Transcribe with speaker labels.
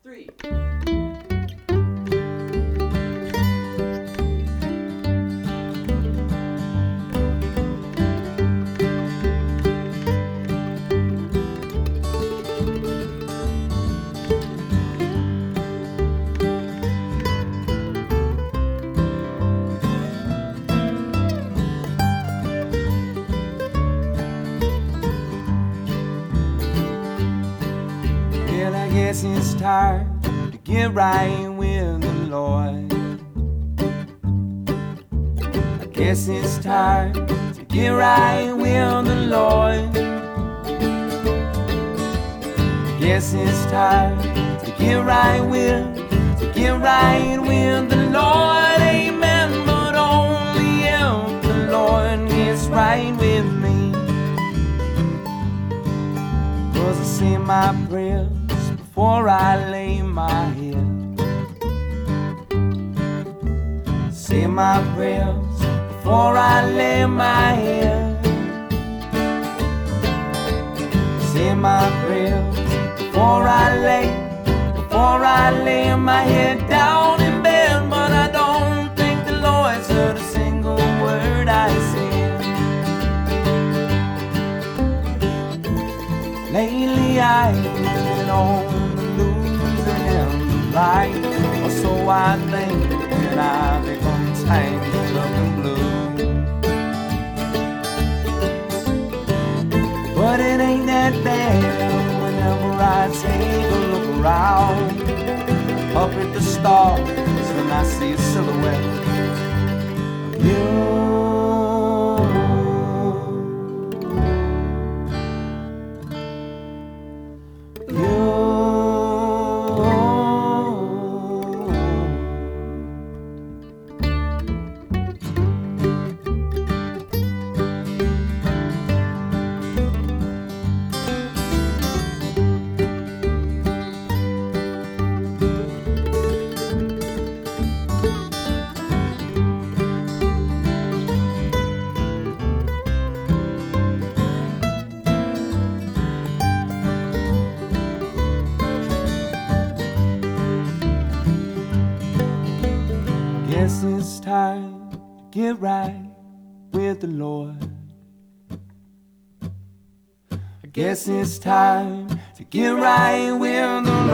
Speaker 1: 3.
Speaker 2: Well, I guess it's time to get right with the Lord. I guess it's time to get right with the Lord. I guess it's time to get right with the Lord. Amen. But only if the Lord gets right with me. 'Cause I say my prayers before I lay my head. Say my prayers before I lay my head. Say my prayers before I lay my head down in bed. But I don't think the Lord's heard a single word I said. Lately I've been on the losing and the right, or so I think, when I become tangled up in blue. But it ain't that bad whenever I take a look around, up at the stars, and I see a silhouette of you. Guess it's time to get right with the Lord. I guess it's time to get right with the